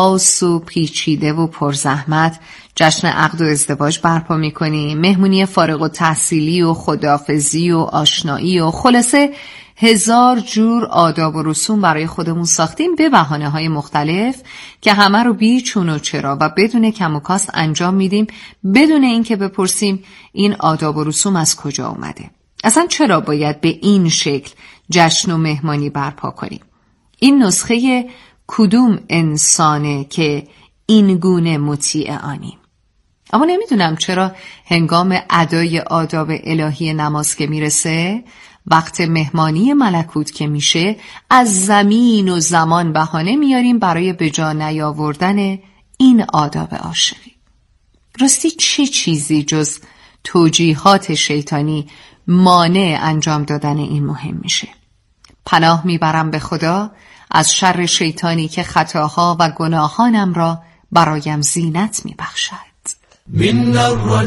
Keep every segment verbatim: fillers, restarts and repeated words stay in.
خاص و پیچیده و پرزحمت جشن عقد و ازدواج برپا میکنیم، مهمونی فارغ التحصیلی و خداحافظی و آشنایی و خلاصه هزار جور آداب و رسوم برای خودمون ساختیم به بهانه‌های مختلف که همه رو بی چون و چرا و بدون کم و کاست انجام میدیم، بدون اینکه بپرسیم این آداب و رسوم از کجا اومده. اصلا چرا باید به این شکل جشن و مهمانی برپا کنیم؟ این نسخه کدوم انسانه که این گونه مطیع آنیم؟ اما نمیدونم چرا هنگام ادای آداب الهی نماز که میرسه، وقت مهمانی ملکوت که میشه، از زمین و زمان بهانه میاریم برای به جا نیاوردن این آداب عاشقی. راستی چه چیزی جز توجیهات شیطانی مانع انجام دادن این مهم میشه؟ پناه میبرم به خدا از شر شیطانی که خطاها و گناهانم را برایم زینت میبخشد. من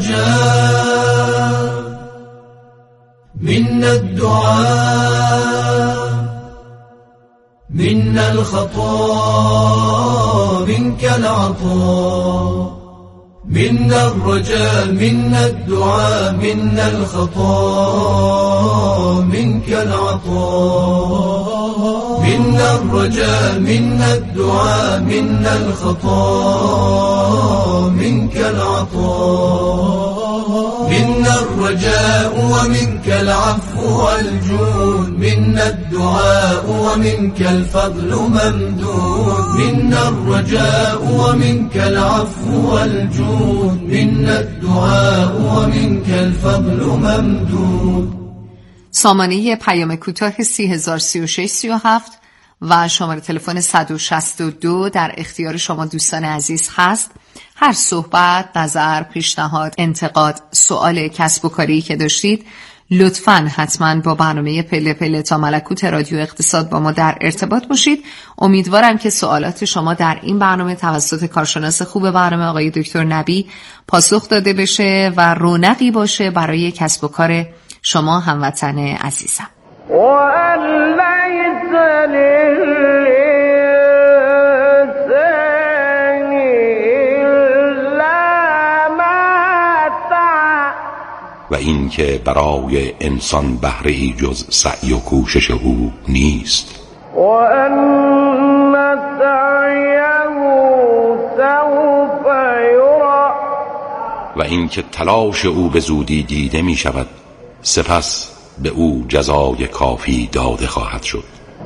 الرجاء من الدعاء من الخطا منك العطاء من الرجاء من الدعاء من الخطا منك العطاء من الرجاء من الدعاء من الخطا منك العطاء من الرجاء ومنك العفو والجود من الدعاء ومنك الفضل ممدود من الرجاء ومنك العفو والجود من الدعاء ومنك الفضل ممدود. سامانه پیام کوتاه سی هزار و سی و شش سی و هفت و شماره تلفن صد و شصت و دو در اختیار شما دوستان عزیز هست. هر صحبت، نظر، پیشنهاد، انتقاد، سوال کسب و کاری که داشتید لطفاً حتماً با برنامه پله پله تا ملکوت رادیو اقتصاد با ما در ارتباط باشید. امیدوارم که سوالات شما در این برنامه توسط کارشناس خوب برنامه آقای دکتر نبی پاسخ داده بشه و رونقی باشه برای کسب و کار شما هموطن عزیزم. و این که برای انسان بهره‌ای جز سعی و کوشش او نیست. و ان سعیه سوف یرا و این که تلاش او به زودی دیده می شود، سپس به او جزای کافی داده خواهد شد.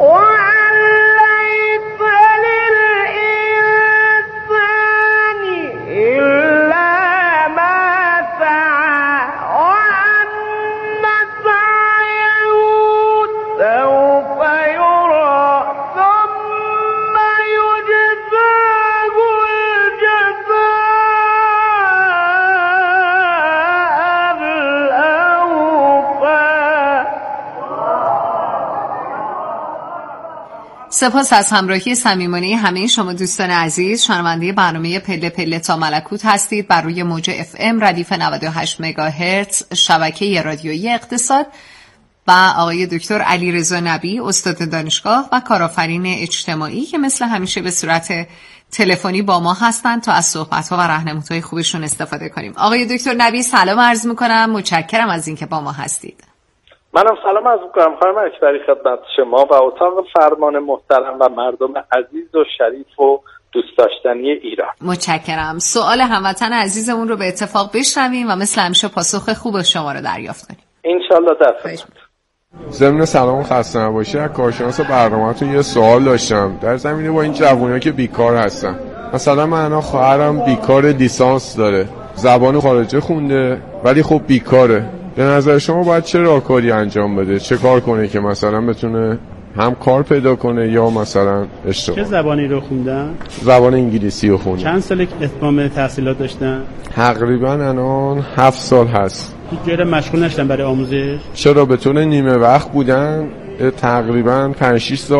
سپاس از همراهی صمیمانه همه شما دوستان عزیز. شنونده برنامه پله پله تا ملکوت هستید بر روی موج اف ام ردیف نود و هشت مگاهرتز شبکه رادیویی اقتصاد و آقای دکتر علیرضا نبی استاد دانشگاه و کارآفرین اجتماعی که مثل همیشه به صورت تلفنی با ما هستند تا از صحبت‌ها و راهنمودهای خوبشون استفاده کنیم. آقای دکتر نبی سلام عرض می‌کنم، متشکرم از اینکه با ما هستید. منم سلام عرض می‌کنم خانم اکبری خدمت شما و اتاق فرمان محترم و مردم عزیز و شریف و دوست داشتنی ایران. متشکرم. سوال هموطن عزیزمون رو به اتفاق بشنویم و مثل همیشه پاسخ خوب شما رو دریافت کنیم. انشالله در خدمت. ضمن سلام خسته نباشی، از کارشناس برنامه‌تون یه سوال داشتم در زمینه با این جوونایی که بیکار هستن. مثلا من الان خواهرم بیکار لیسانس داره، زبان خارجه خونده ولی خب بیکاره. به نظر شما باید چه راهکاری انجام بده؟ چه کار کنه که مثلا بتونه هم کار پیدا کنه یا مثلا اشتغال؟ چه زبانی رو خوندن؟ زبان انگلیسی رو خوندن. چند سال اتمام تحصیلات داشتن؟ تقریبا الان هفت سال هست. هیچ جوره مشغول نشدن برای آموزش؟ چرا به طور نیمه وقت بودن، تقریبا پنج شش سال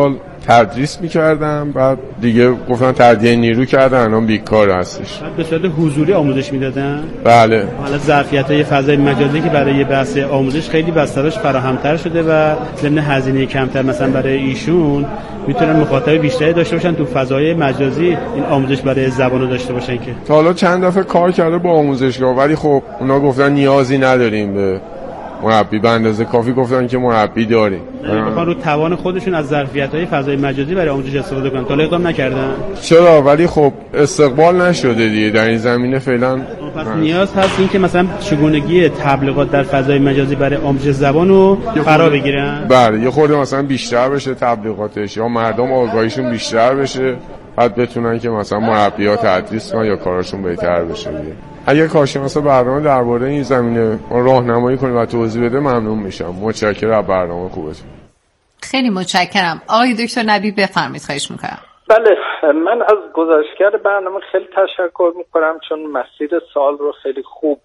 تدریس میکردم، بعد دیگه گفتن تربیت نیرو کردن، الان بیکار هستش. بعد به صورت حضوری آموزش میدادن؟ بله. حالا ظرفیت‌های فضای مجازی که برای بحث آموزش خیلی بسترش فراهم‌تر شده و ضمن هزینه کمتر مثلا برای ایشون میتونن مخاطب بیشتری داشته باشن تو فضای مجازی این آموزش برای زبانو داشته باشن. که تا حالا چند دفعه کار کرده با آموزشگاه، ولی خب اونا گفتن نیازی نداریم به مربی، به اندازه کافی گفتن که مربی داریم. میخوان رو توان خودشون از ظرفیت‌های فضای مجازی برای آموزش استفاده کنن. تا اقدام نکردن؟ چرا؟ ولی خب استقبال نشده دیگه در این زمینه فعلا. پس نیاز هست این که مثلا چگونگی تبلیغات در فضای مجازی برای آموزش زبان رو فرا بگیرن. بله، یه خورده مثلا بیشتر بشه تبلیغاتش، یا مردم آگاهیشون بیشتر بشه، بعد بتونن که مثلا مربی‌ها تدریس کنن یا کارشون بهتر بشه دیگه. اگه کارشناس برنامه درباره این زمینه راهنمایی کنه و توضیح بده ممنون میشم. متشکرم از برنامه خوبتون. خیلی متشکرم. آقای دکتر نبی بفرمایید، خواهش میکنم. بله، من از گزارشگر برنامه خیلی تشکر میکنم چون مسیر سوال رو خیلی خوب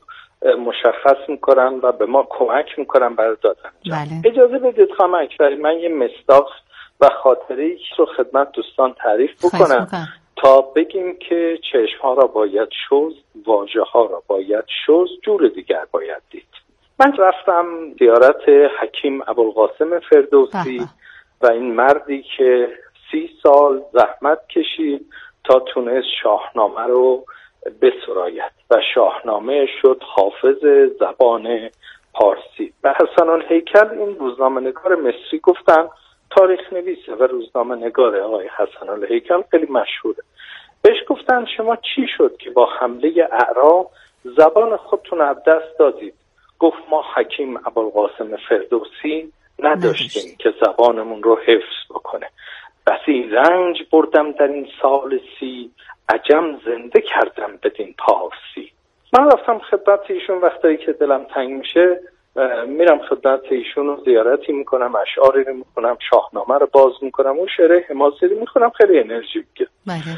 مشخص میکنن و به ما کمک میکنن برای دادن. بله. اجازه بدید خانم اکبری من یه مصداق و خاطره‌ای رو خدمت دوستان تعریف بکنم تا بگیم که چشم‌ها را باید شست، واژه‌ها را باید شست، جور دیگر باید دید. من رفتم زیارت حکیم ابوالقاسم فردوسی و این مردی که سی سال زحمت کشید تا تونست شاهنامه رو بسراید و شاهنامه شد حافظ زبان پارسی. به حسن الهیکل این روزنامه نگار مصری گفتن، تاریخ نویسه و روزنامه نگاره آقای حسن الهیکل خیلی مشهوره، بهش گفتن شما چی شد که با حمله اعراب زبان خودتون از دست دادید؟ گفت ما حکیم ابوالقاسم فردوسی نداشتیم که زبانمون رو حفظ بکنه. بسی رنج بردم در این سال سی، عجم زنده کردم بدین پارسی. من رفتم خدمت ایشون، وقتی که دلم تنگ میشه میرم خدمت ایشون رو زیارتی میکنم، اشعاری رو میکنم، شاهنامه رو باز میکنم، اون شعر حماسه رو میکنم، خیلی انرژی میگیره.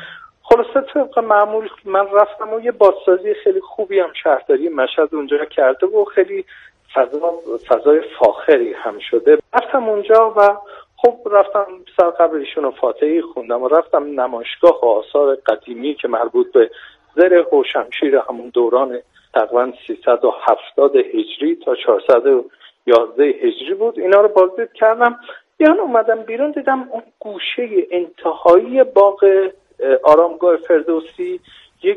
خلاصه طبق معمول من رفتم و یه بازسازی خیلی خوبی هم شهرداری مشهد اونجا کرده و خیلی فضا فضای فاخری هم شده. رفتم اونجا و خب رفتم سر قبر ایشون و فاتحه خوندم و رفتم نمایشگاه و آثار قدیمی که مربوط به زره و شمشیر همون دوران تقریبا سیصد و هفتاد هجری تا چهارصد و یازده هجری بود، اینا رو بازدید کردم. یعنی اومدم بیرون دیدم اون گوشه انتهایی باغ آرامگاه فردوسی یک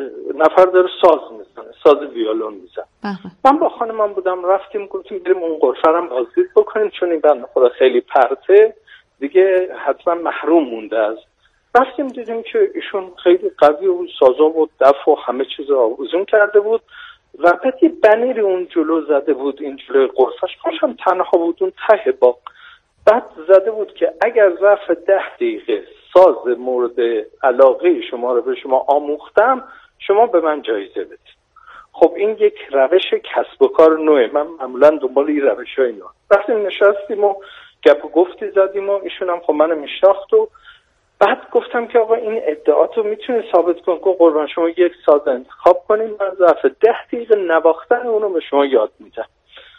نفر داره ساز میزنه، ساز ویولون میزنه. من با خانمم بودم، رفتیم گفتیم بریم اون غرفه رو بازدید بکنیم چون این بنده خدا خیلی پرته دیگه حتما محروم مونده از. رفتیم دیدیم که ایشون خیلی قوی و سازا و دف و همه چیز رو آویزون کرده بود و بعد یه بنری اون جلو زده بود، این جلوی غرفش پاشم تنها بود اون ته باغ. بعد زده بود که اگر ظرف ده دقیقه ساز مورد علاقه شما رو به شما آموختم شما به من جایزه بدید. خب این یک روش کسب و کار نوعه، من معمولا دنبال این روش های نوع. رفتیم نشستیم و گپ و گفتی زدیم و ایشون هم خب منو میشناخت و بعد گفتم که آقا این ادعاتو میتونه ثابت کن که قربان شما یک ساز انتخاب کنیم، من ظرف ده دقیقه نواختن اونو به شما یاد میدم.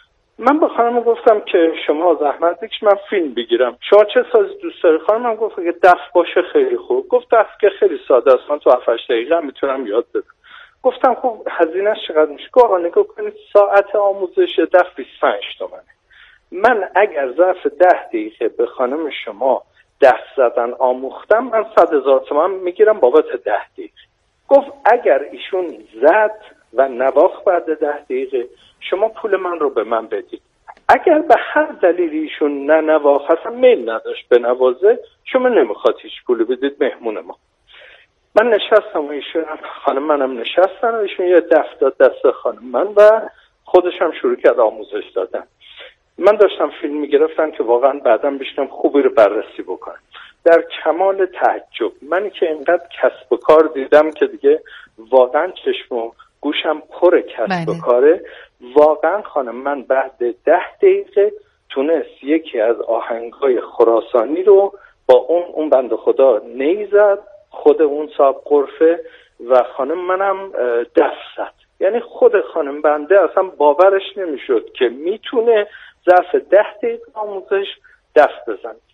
من با خانم گفتم که شما زحمت بکش من فیلم بگیرم، شما چه سازی دوست داری؟ خانمم گفت که دف باشه خیلی خوب. گفت دف که خیلی ساده است، من تو هفت دقیقه میتونم یاد بدم. گفتم خب هزینه‌اش چقدر میشه؟ گفت آقا نگاه کنید ساعت آموزش دف بیست و پنج تومنه. من اگر ظرف ده دقیقه به خانم شما دف زدن آموختم من صد هزار تومان میگیرم بابت ده دقیقه. گفت اگر ایشون زد و نواخت بعد ده دقیقه شما پول من رو به من بدید. اگر به هر دلیلی ایشون نه نواخت اصلا میل نداشت به نوازه شما نمیخواد هیچ پول بدید مهمون ما. من نشستم و ایشون خانم منم نشستن و ایشون یه دف داد دست خانم من و خودش هم شروع کرد آموزش دادن. من داشتم فیلم میگرفتم که واقعا بعدم بشنم خوبی رو بررسی بکنم. در کمال تعجب منی که اینقدر کسب و کار دیدم که دیگه واقعا چشم و گوشم پر کسب و کاره. واقعا خانم من بعد ده دقیقه تونست یکی از آهنگای خراسانی رو با اون اون بند خدا نیزد، خود اون صاحب غرفه و خانم منم دف زد. یعنی خود خانم بنده اصلا باورش نمیشد که میتونه ظرف ده دقیقه آموزش دف بزن.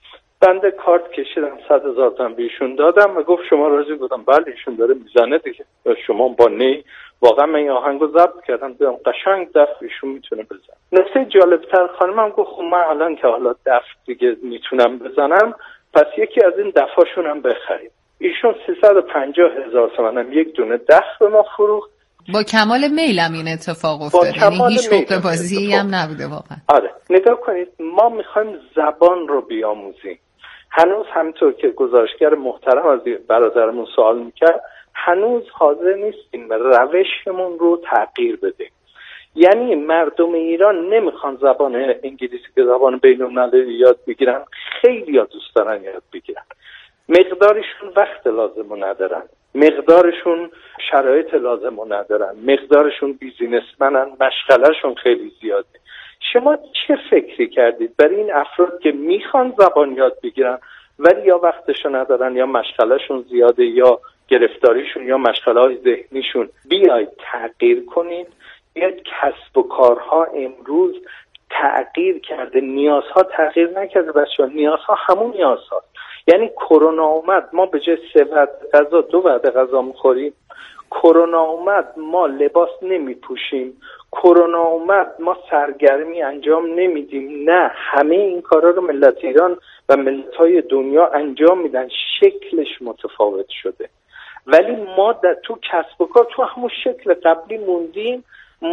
بنده کارت کشیدم، صد هزار تومان بیشون دادم و گفت شما راضی بودم؟ بله ایشون داره میزنه دیگه، شما با نی. واقعا من این آهنگو ضبط کردم، دیدم قشنگ دف ایشون میتونه بزنه. نکته جالبتر خانمم گفت خب من الان که حالا دف دیگه میتونم بزنم، پس یکی از این دفاشون هم بخریم. ایشون سیصد و پنجاه هزار تومان هم یک دونه دف به ما فروخت. با کمال میلم این اتفاق افتاد، یعنی هیچ حقوق بازی هم نبوده واقعا. آره نگاه کنید، ما میخوایم زبان رو بیاموزیم. هنوز همینطور که گزارشگر محترم از برادرمون سوال میکرد، هنوز حاضر نیستیم روشمون رو تغییر بدیم. یعنی مردم ایران نمیخوان زبان انگلیسی که زبان بین‌المللی یاد بگیرن، خیلی ها دوست دارن یاد بگیرن. مقدارشون وقت لازم رو ندارن، مقدارشون شرایط لازم رو ندارن، مقدارشون بیزینسمنن، مشغلهشون خیلی زیاده. شما چه فکری کردید برای این افراد که میخوان زبان یاد بگیرن ولی یا وقتشو ندارن یا مشغلهشون زیاده یا گرفتاریشون یا مشغله‌های ذهنیشون؟ بیاید تغییر کنید. بیاید کسب و کارها امروز تغییر کرده، نیازها تغییر نکرده بچه‌ها، نیازها همون نیازهاست. یعنی کرونا اومد ما به جای سه وعده غذا دو وعده غذا می‌خوریم. کرونا اومد ما لباس نمی‌پوشیم. کرونا اومد ما سرگرمی انجام نمیدیم. نه، همه این کارا رو ملت ایران و ملت‌های دنیا انجام میدن، شکلش متفاوت شده. ولی ما در تو کسب و کار تو همون شکل قبلی موندیم،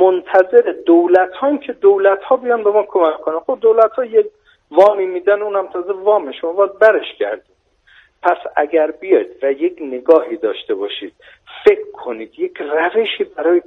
منتظر دولت هایی که دولت ها بیان به ما کمک کنن. خب دولت ها یک وامی میدن، اونم تازه وامش ما باید برش کردیم. پس اگر بیاید و یک نگاهی داشته باشید، فکر کنید یک روشی برای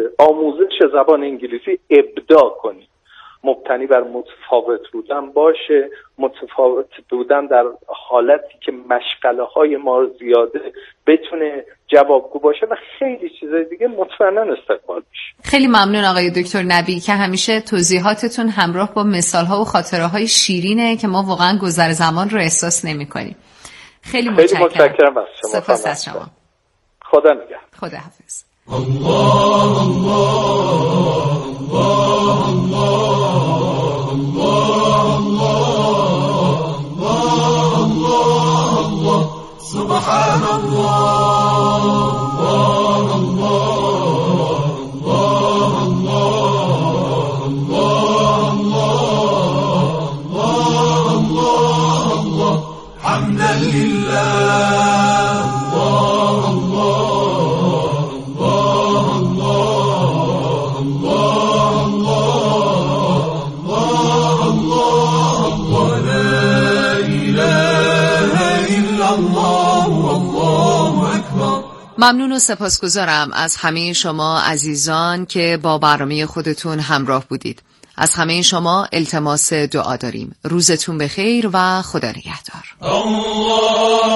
آموزش زبان انگلیسی ابداع کنید، مبتنی بر متفاوت بودن باشه، متفاوت بودن در حالتی که مشغله های ما زیاده بتونه جوابگو باشه و خیلی چیزای دیگه مطمئنا استقبال میشه. خیلی ممنون آقای دکتر نبی که همیشه توضیحاتتون همراه با مثال ها و خاطره های شیرینه که ما واقعا گذر زمان رو احساس نمی کنیم. خیلی متشکرم. خیلی متشکرم از شما. سپاس از شما. خدا نگهدار. خدا حافظ. الله الله الله الله الله الله الله سبحان الله الله الله الله الله الله الله حمدا لله الله ممنون و سپاسگزارم از همه شما عزیزان که با برنامه خودتون همراه بودید. از همه شما التماس دعا داریم. روزتون بخیر و خدا نگهدار. الله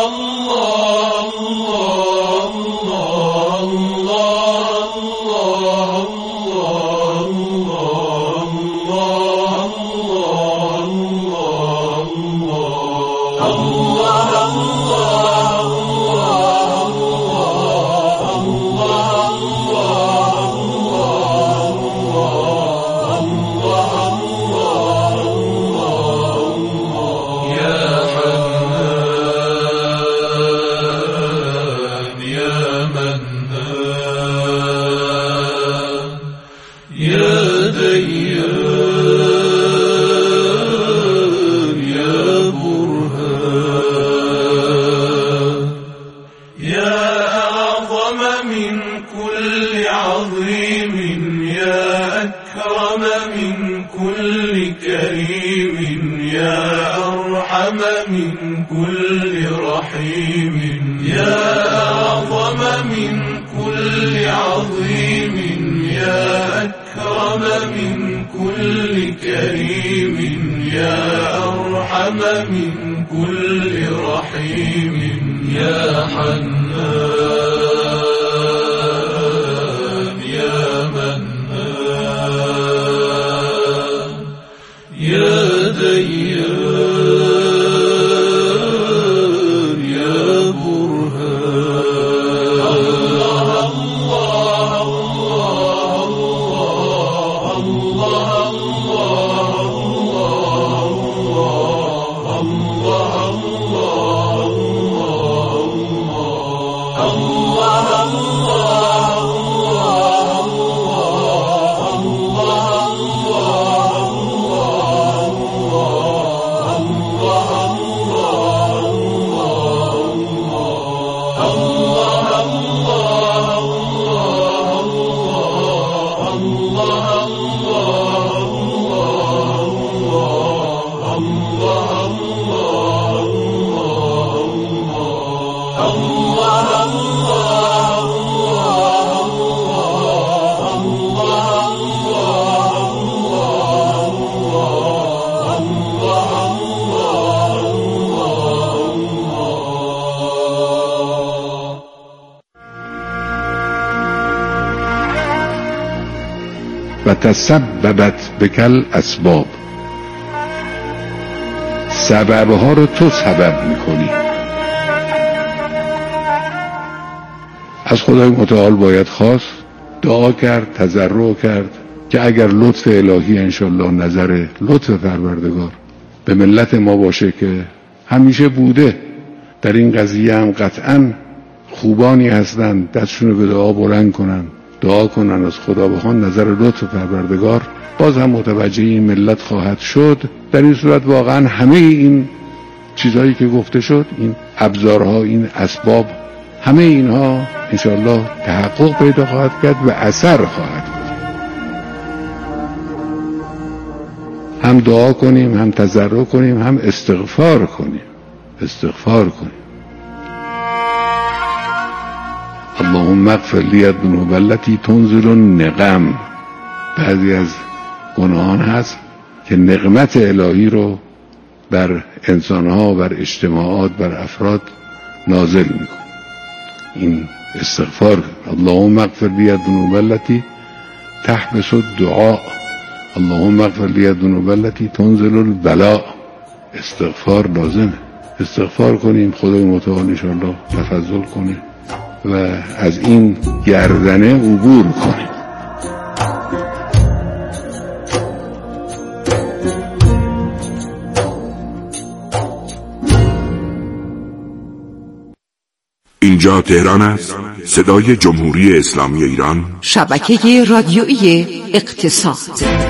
من كل رحيم يا حنان يا منان يا ديان يا برهان الله الله الله الله الله الله و تسببت بکل اسباب، سببها رو تو سبب میکنی. از خدای متعال باید خواست، دعا کرد، تضرع کرد که اگر لطف الهی انشالله نظر لطف پروردگار به ملت ما باشه که همیشه بوده، در این قضیه هم قطعاً خوبانی هستن، دستشون رو به دعا بلند کنن، دعا کنن از خدا بخوان نظر لطف پروردگار باز هم متوجه این ملت خواهد شد. در این صورت واقعا همه این چیزهایی که گفته شد، این ابزارها، این اسباب، همه اینها انشاءالله تحقق پیدا خواهد کرد و اثر خواهد کرد. هم دعا کنیم، هم تضرع کنیم، هم استغفار کنیم استغفار کنیم اللهم اغفر لی الذنوب التي تنزل النقم. بعضی از گناهان هست که نقمت الهی رو بر انسانها، بر اجتماعات، بر افراد نازل میکنه. این استغفار، اللهم اغفر لی الذنوب التي تحبس الدعاء، اللهم اغفر لی الذنوب التي تنزل البلاء. استغفار لازمه، استغفار کنیم، خدای متعال انشاءالله تفضل کنه و از این گردنه عبور کنیم. اینجا تهران است، صدای جمهوری اسلامی ایران، شبکه رادیویی اقتصاد.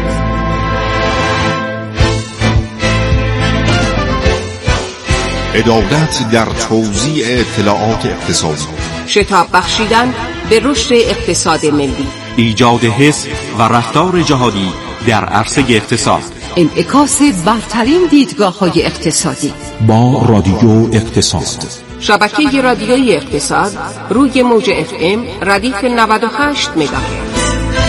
عدالت در توزیع اطلاعات اقتصادی، شتاب بخشیدن به رشد اقتصاد ملی، ایجاد حس و رفتار جهادی در عرصه اقتصاد، انعکاس برترین دیدگاه‌های اقتصادی با رادیو اقتصاد. شبکه رادیویی اقتصاد روی موج اف ام ردیف نود و هشت مگاهرتز.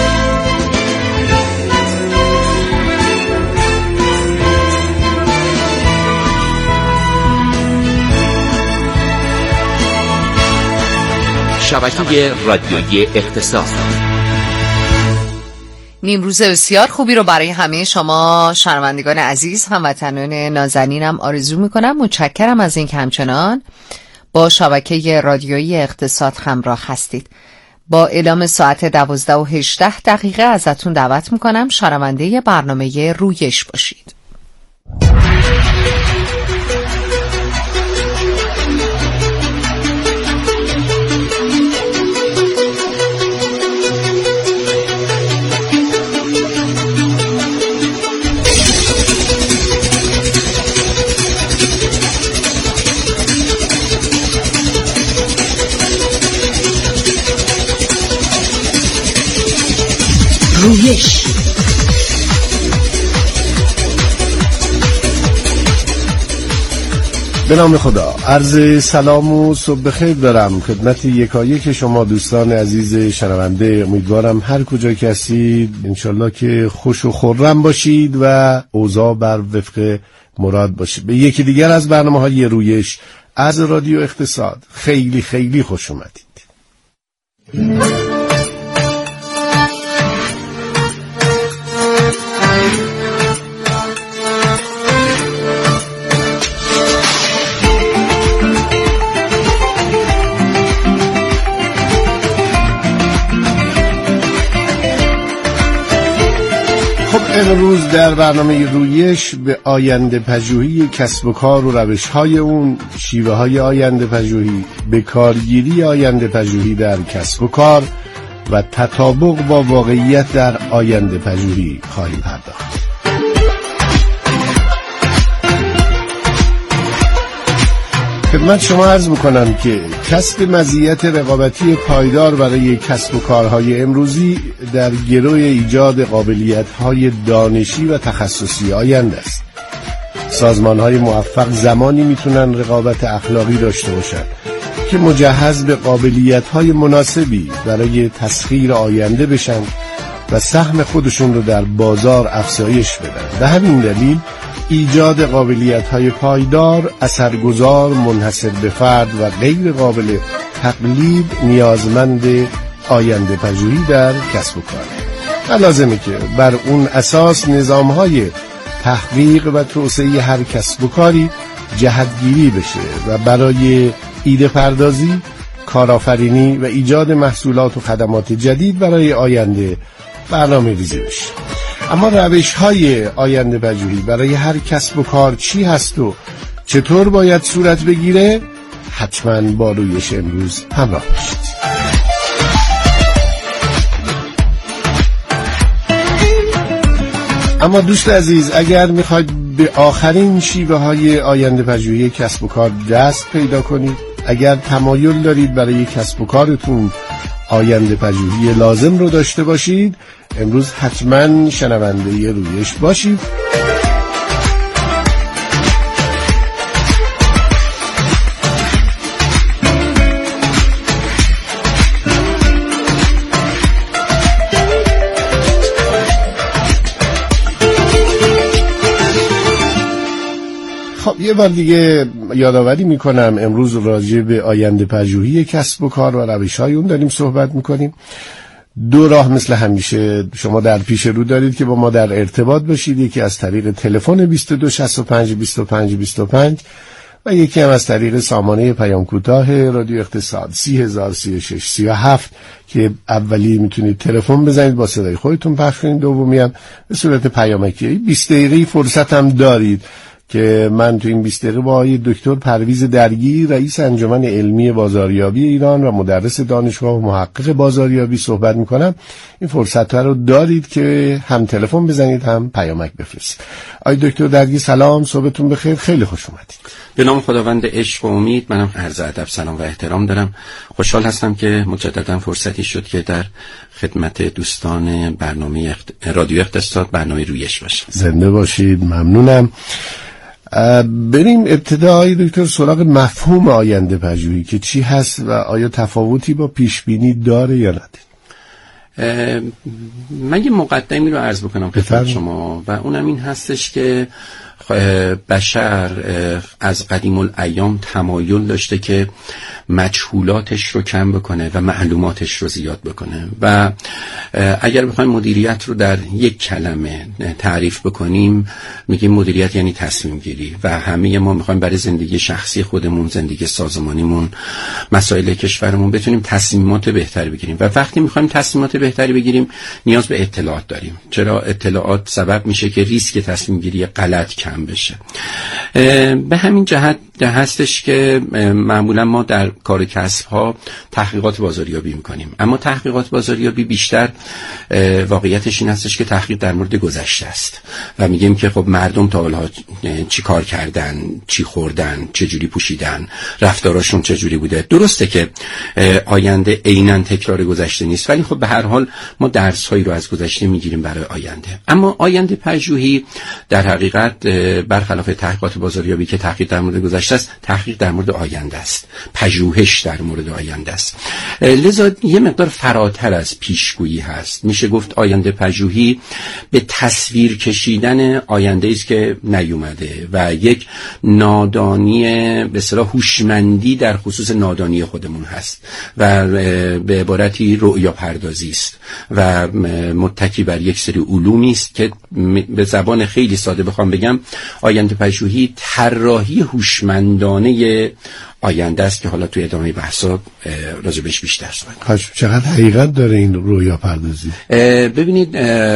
شبکه رادیویی اقتصاد. نیمروز بسیار خوبی رو برای همه شما شنوندگان عزیز، هموطنان نازنینم آرزو میکنم. متشکرم از این که همچنان با شبکه رادیویی اقتصاد همراه هستید. با اعلام ساعت دوازده و هجده دقیقه ازتون دعوت میکنم شنونده برنامه رویش باشید. رویش. به نام خدا، عرض سلام و صبح بخیر دارم خدمت یکایک شما دوستان عزیز شنونده. امیدوارم هر کجا که هستید انشالله که خوش و خرم باشید و اوضاع بر وفق مراد باشید. به یکی دیگر از برنامه‌های رویش از رادیو اقتصاد خیلی خیلی خوش اومدید. امروز در برنامه رویش به آینده پژوهی کسب و کار و روش‌های اون، شیوه‌های آینده پژوهی، به کارگیری آینده پژوهی در کسب و کار و تطابق با واقعیت در آینده پژوهی خواهیم پرداخت. خدمت شما عرض میکنم که کسب مزیت رقابتی پایدار برای کسب و کارهای امروزی در گرو ایجاد قابلیت‌های دانشی و تخصصی آینده است. سازمان‌های موفق زمانی میتونن رقابت اخلاقی داشته باشند که مجهز به قابلیت‌های مناسبی برای تسخیر آینده بشن و سهم خودشون رو در بازار افزایش بدن. به همین دلیل ایجاد قابلیت‌های پایدار، اثرگذار، منحصر به فرد و غیر قابل تقلید نیازمند آینده پژوهی در کسب و کار. و لازمه که بر اون اساس نظام‌های تحقیق و توسعه هر کسب و کاری جهتگیری بشه و برای ایده پردازی، کارآفرینی و ایجاد محصولات و خدمات جدید برای آینده برنامه ریزی بشه. اما روش‌های آینده پژوهی برای هر کسب و کار چی هست و چطور باید صورت بگیره؟ حتما با رویش امروز همراه باشید. اما دوست عزیز، اگر میخواید به آخرین شیوه های آینده پژوهی کسب و کار دست پیدا کنید، اگر تمایل دارید برای کسب و کارتون آینده پژوهی لازم رو داشته باشید، امروز حتما شنونده رویش باشید. یه بار دیگه یادآوری میکنم امروز راجع به آینده پژوهی کسب و کار و روش‌های اون داریم صحبت میکنیم. دو راه مثل همیشه شما در پیش رو دارید که با ما در ارتباط باشید، یکی از طریق تلفن بیست و دو شصت و پنج بیست و پنج بیست و پنج و یکی هم از طریق سامانه پیام کوتاه رادیو اقتصاد سی هزار سی و شش سی و هفت که اولی میتونید تلفن بزنید با صدای خودتون پخش کنید، دومی هم به صورت پیامکی. بیست دقیقه فرصت هم دارید که من تو این بیست دقیقه با آقای دکتر پرویز درگی، رئیس انجمن علمی بازاریابی ایران و مدرس دانشگاه و محقق بازاریابی صحبت میکنم. این فرصت رو دارید که هم تلفن بزنید هم پیامک بفرستید. آقای دکتر درگی سلام، صبحتون بخیر، خیلی خوش اومدید. به نام خداوند عشق و امید، منم عرض ادب سلام و احترام دارم. خوشحال هستم که مجددا فرصتی شد که در خدمت دوستان برنامه رادیو اقتصاد برنامه رویش باشم. زنده باشید، ممنونم. بریم ابتدای دکتر سراغ مفهوم آینده پژوهی که چی هست و آیا تفاوتی با پیش بینی داره یا نداره؟ من یه مقدمی رو عرض بکنم خدمت شما و اونم این هستش که بشر از قدیم الایام تمایل داشته که مجهولاتش رو کم بکنه و معلوماتش رو زیاد بکنه و اگر بخوایم مدیریت رو در یک کلمه تعریف بکنیم میگیم مدیریت یعنی تصمیم گیری و همه ما میخوایم برای زندگی شخصی خودمون، زندگی سازمانیمون، مسائل کشورمون بتونیم تصمیمات بهتری بگیریم و وقتی میخوایم تصمیمات بهتری بگیریم نیاز به اطلاعات داریم. چرا؟ اطلاعات سبب میشه که ریسک تصمیم گیری غلط کم بشه. به همین جهت هستش که معمولا ما در کار کسب ها تحقیقات بازاریابی میکنیم، اما تحقیقات بازاریابی بیشتر واقعیتش این هستش که تحقیق در مورد گذشته است و میگیم که خب مردم تا حالا چی کار کردن، چی خوردن، چه جوری پوشیدن، رفتاراشون چه جوری بوده. درسته که آینده عیناً تکرار گذشته نیست، ولی خب به هر حال ما درس هایی رو از گذشته میگیریم برای آینده. اما آینده پژوهی در حقیقت برخلاف تحقیقات بازاریابی که تحقیق در مورد گذشته است، تحقیق در مورد آینده است، پژوهش در مورد آینده است. لذا یه مقدار فراتر از پیشگویی هست. میشه گفت آینده پژوهی به تصویر کشیدن آینده است که نیومده و یک نادانی به اصطلاح هوشمندی در خصوص نادانی خودمون هست و به عبارتی رؤیا پردازی است و متکی بر یک سری علومی است که به زبان خیلی ساده بخوام بگم آینده پژوهی طراحی هوشمندانه آینده است که حالا توی ادامه بحثا راجبش بیشتر صحبت کنیم. چقدر حقیقت داره این رویا پردازی؟ ببینید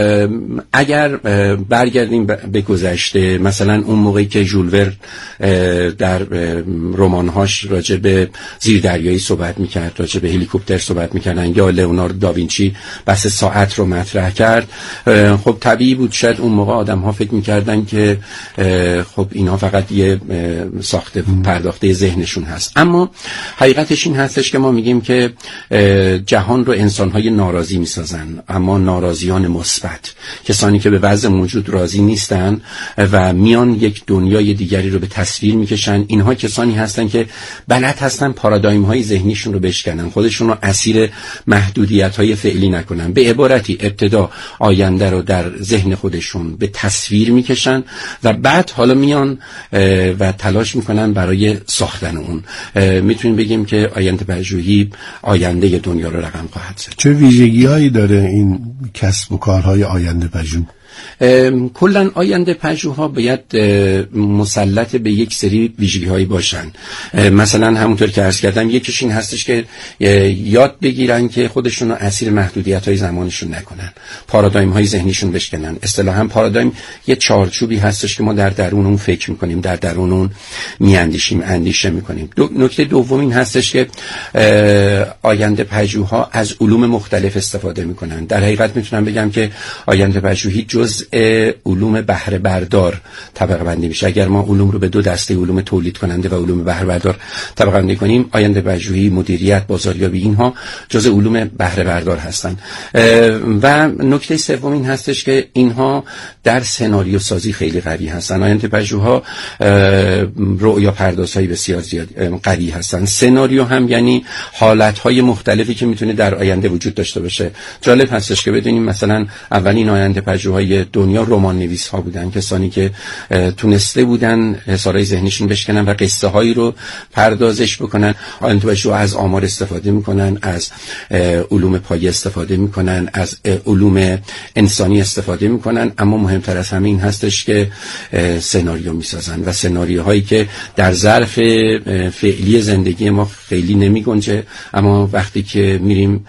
اگر برگردیم به گذشته، مثلا اون موقعی که ژول ورن در رمان‌هاش راجع به زیردریایی صحبت می‌کرد، راجع به هلیکوپتر صحبت می‌کردن، یا لئوناردو داوینچی بحث ساعت رو مطرح کرد، خب طبیعی بود شاید اون موقع آدم‌ها فکر می‌کردن که خب اینا فقط یه ساخته پرداخته ذهنشون هست. اما حقیقتش این هستش که ما میگیم که جهان رو انسان‌های ناراضی می‌سازن، اما ناراضیان مثبت، کسانی که به وضع موجود راضی نیستن و میان یک دنیای دیگری رو به تصویر میکشن. اینها کسانی هستن که بلد هستن پارادایم‌های ذهنیشون رو بشکنن، خودشون رو اسیر محدودیت‌های فعلی نکنن. به عبارتی ابتدا آینده رو در ذهن خودشون به تصویر میکشن و بعد حالا میان و تلاش میکنن برای ساختن اون. هستشون. میتونیم بگیم که آینده پژوهی آینده دنیا رو رقم خواهد زد. چه ویژگی‌هایی داره این کسب و کارهای آینده پژوه؟ کلا آینده پژوها باید مسلط به یک سری ویژگی‌هایی باشن. مثلا همونطور که عرض کردم یکیش این هستش که یاد بگیرن که خودشون رو اسیر محدودیت‌های زمانشون نکنن، پارادایم‌های ذهنیشون بشکنن. اصطلاحاً پارادایم یه چارچوبی هستش که ما در درون اون فکر می‌کنیم، در درون اون میاندیشیم، اندیشه می‌کنیم. دو، نکته دوم این هستش که آینده پژوها از علوم مختلف استفاده می‌کنن. در حقیقت میتونم بگم که آینده پژوهی جزء علوم بهره بردار طبقه بندی میشه. اگر ما علوم رو به دو دسته، علوم تولید کننده و علوم بهره بردار طبقه بندی کنیم، آینده پژوهی، مدیریت، بازاریابی، اینها جزء علوم بهره بردار هستن. و نکته سوم این هستش که اینها در سناریو سازی خیلی قوی هستن. آینده پژوها رؤیا پردازهای بسیار زیاد قوی هستن. سناریو هم یعنی حالتهای مختلفی که میتونه در آینده وجود داشته باشه. جالب هستش که بدونیم مثلا اولین آینده پژوهای دنیا رمان نویس ها بودن، کسانی که تونسته بودن حسارهای ذهنیشون بشکنن و قصه هایی رو پردازش بکنن. آینده پژوها از آمار استفاده میکنن، از علوم پایه استفاده میکنن، از علوم انسانی استفاده میکنن، اما مهمتر از همه این هستش که سناریو میسازن و سناریوهایی که در ظرف فعلی زندگی ما خیلی نمیگنجه، اما وقتی که میریم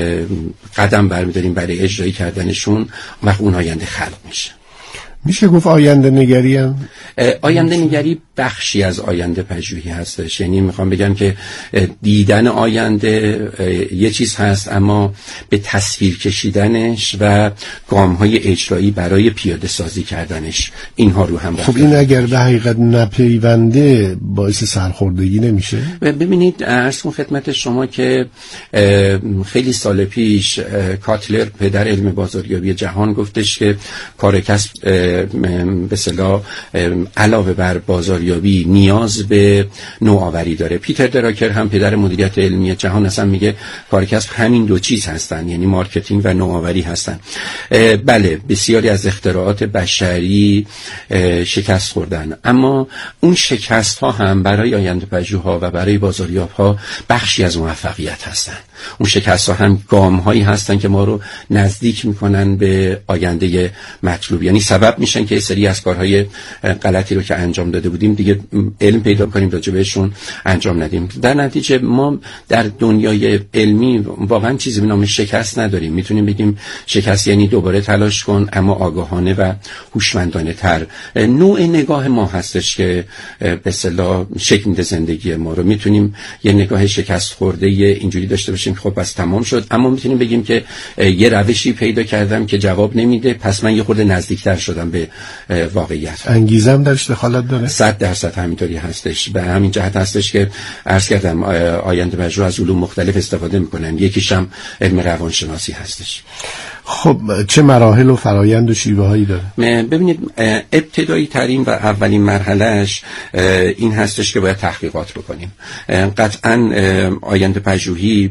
قدم برمیداریم برای اجرایی کردنشون وقت اون آینده خلق میشه. میشه گفت آینده نگری هم؟ آینده نگری بخشی از آینده پژوهی هستش. یعنی میخوام بگم که دیدن آینده یه چیز هست، اما به تصویر کشیدنش و گام‌های اجرایی برای پیاده سازی کردنش اینها رو هم خب این اگر به حقیقت نپیونده باعث سرخوردگی نمیشه؟ ببینید عرض کنم خدمت شما که خیلی سال پیش کاتلر پدر علم بازاریابی جهان گفتش که کار کسب به اصطلاح علاوه بر بازاریابی نیاز به نوآوری داره. پیتر دراکر هم پدر مدیریت علمی جهان اصلا میگه کار کسب همین دو چیز هستن، یعنی مارکتینگ و نوآوری هستن. بله بسیاری از اختراعات بشری شکست خوردن، اما اون شکست ها هم برای آینده پژوها و برای بازاریاب ها بخشی از موفقیت هستن. اون شکست ها هم گام هایی هستن که ما رو نزدیک میکنن به آینده مطلوب، یعنی سبب میشن که سری از کارهای غلطی رو که انجام داده بودیم دیگه علم پیدا کنیم راجع بهشون انجام ندیم. در نتیجه ما در دنیای علمی واقعا چیزی به نام شکست نداریم. میتونیم بگیم شکست یعنی دوباره تلاش کن، اما آگاهانه و هوشمندانه تر. نوع نگاه ما هستش که به اصطلاح شکل میده زندگی ما رو. میتونیم یه نگاه شکست خورده اینجوری داشته باشیم خب بس تمام شد، اما میتونیم بگیم که یه روشی پیدا کردم که جواب نمیده، پس من یه خورده نزدیکتر شدم به واقعیت. انگیزه هم درش دخالت داره؟ صد درصد همینطوری هستش. به همین جهت هستش که عرض کردم آینده پژوه از علوم مختلف استفاده میکنن. یکیش هم علم روانشناسی هستش. خب چه مراحل و فرایند و شیوه هایی داره؟ ببینید ابتدایی ترین و اولین مرحلهش این هستش که باید تحقیقات بکنیم. قطعا آینده پژوهی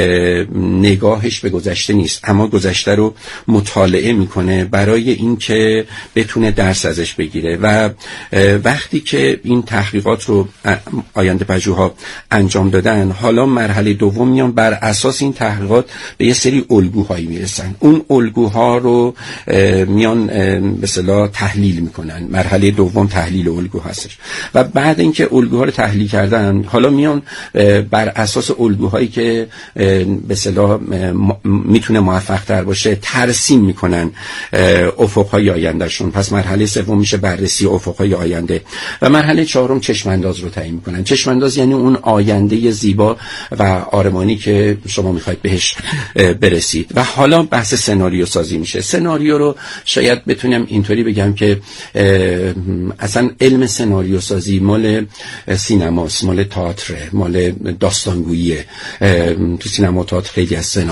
نگاهش به گذشته نیست، اما گذشته رو مطالعه میکنه برای اینکه بتونه درس ازش بگیره و وقتی که این تحقیقات رو آینده پژوها انجام دادن، حالا مرحله دوم میان بر اساس این تحقیقات به یه سری الگوهایی میرسن. اون الگوها رو میان به اصطلاح تحلیل میکنن. مرحله دوم تحلیل الگو هستش و بعد اینکه الگوها رو تحلیل کردن، حالا میان بر اساس الگوهایی که به اصطلاح میتونه موفق تر باشه ترسیم میکنن افقهای آیندهشون. پس مرحله سوم میشه بررسی افقهای آینده و مرحله چهارم چشم انداز رو تعیین میکنن. چشم انداز یعنی اون آینده زیبا و آرمانی که شما میخواید بهش برسید و حالا بحث سناریو سازی میشه. سناریو رو شاید بتونم اینطوری بگم که اصلا علم سناریو سازی مال سینماست، مال تئاتر، مال داستانگوییه. تو سینما تئاتر خیلی از